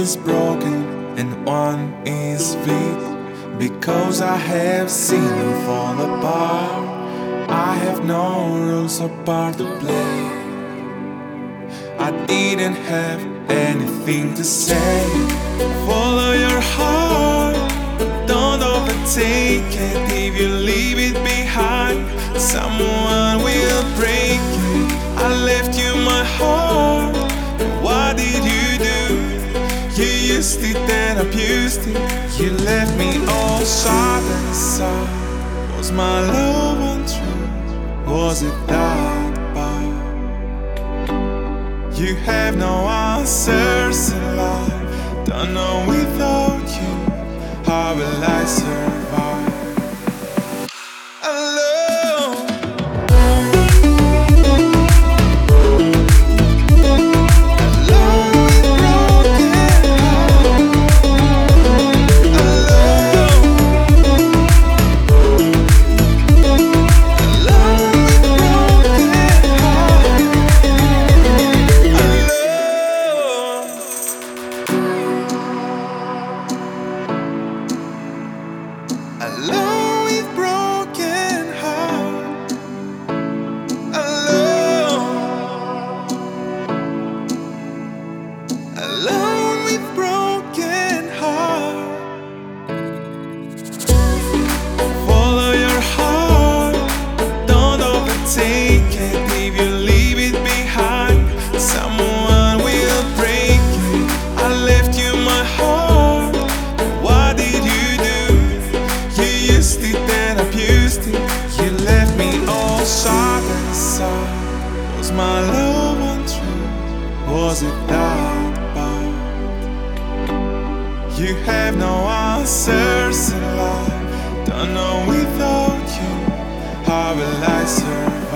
is broken and one is weak. Because I have seen you fall apart, I have no rules or part to play. I didn't have anything to say. Follow your heart, don't overtake it. If you leave it behind, someone will break it. I left you my heart, what did you do? You used it and abused it. You left me all sad and sad. Was my love untrue? Was it that bad? You have no answers in life. Don't know without you, how will I survive? Alone. Alone with broken heart. Alone. Alone with broken heart. Follow your heart, don't overtake it. If you leave it behind, someone will break it. I left you my heart, what did you do? You used it and abused it. You left me all sad and sad. Was my love untrue? Was it that bad? You have no answers in life. Don't know without you, how will I survive?